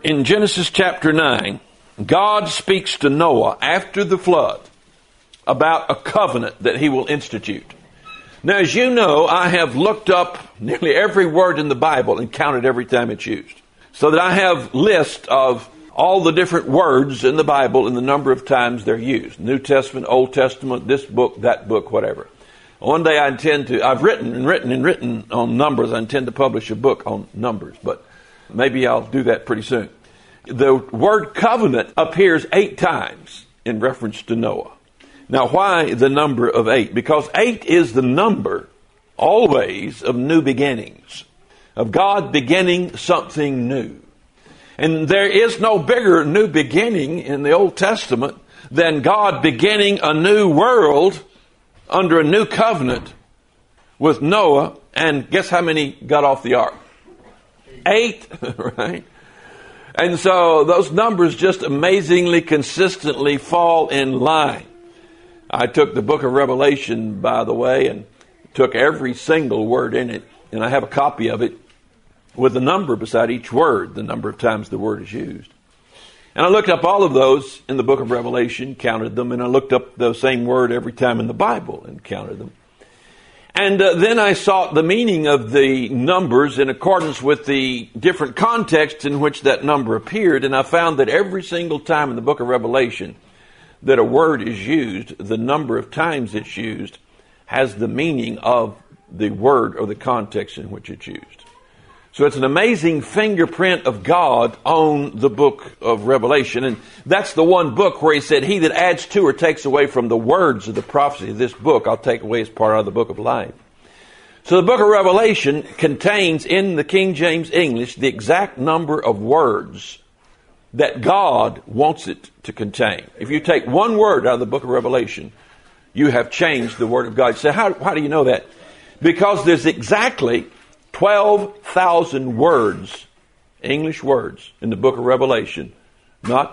In Genesis chapter 9, God speaks to Noah after the flood about a covenant that he will institute. Now, as you know, I have looked up nearly every word in the Bible and counted every time it's used, so that I have lists of all the different words in the Bible and the number of times they're used. New Testament, Old Testament, this book, that book, whatever. One day I've written on numbers. I intend to publish a book on numbers, but maybe I'll do that pretty soon. The word covenant appears 8 times in reference to Noah. Now, why the number of 8? Because 8 is the number, always, of new beginnings, of God beginning something new. And there is no bigger new beginning in the Old Testament than God beginning a new world under a new covenant with Noah. And guess how many got off the ark? 8, right? And so those numbers just amazingly, consistently fall in line. I took the book of Revelation, by the way, and took every single word in it, and I have a copy of it with a number beside each word, the number of times the word is used. And I looked up all of those in the book of Revelation, counted them, and I looked up the same word every time in the Bible and counted them. And then I sought the meaning of the numbers in accordance with the different contexts in which that number appeared, and I found that every single time in the book of Revelation that a word is used, the number of times it's used has the meaning of the word or the context in which it's used. So it's an amazing fingerprint of God on the book of Revelation. And that's the one book where he said, he that adds to or takes away from the words of the prophecy of this book, I'll take away as part of the book of life. So the book of Revelation contains in the King James English the exact number of words that God wants it to contain. If you take one word out of the book of Revelation, you have changed the word of God. You say, how do you know that? Because there's exactly 12,000 words, English words, in the book of Revelation. Not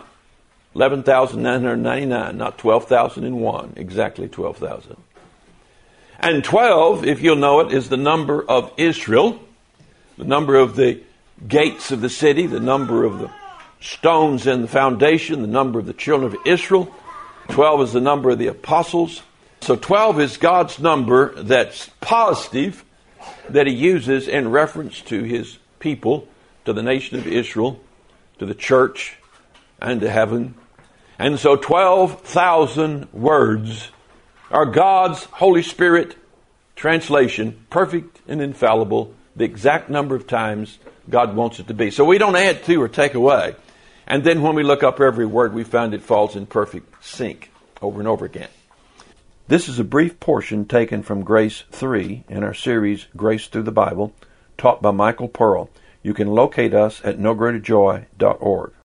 11,999, not 12,001, exactly 12,000. And 12, if you'll know it, is the number of Israel, the number of the gates of the city, the number of the stones in the foundation, the number of the children of Israel. 12 is the number of the apostles. So 12 is God's number that's positive, that he uses in reference to his people, to the nation of Israel, to the church, and to heaven. And so 12,000 words are God's Holy Spirit translation, perfect and infallible, the exact number of times God wants it to be. So we don't add to or take away. And then when we look up every word, we find it falls in perfect sync over and over again. This is a brief portion taken from Grace 3 in our series, Grace Through the Bible, taught by Michael Pearl. You can locate us at nogreaterjoy.org.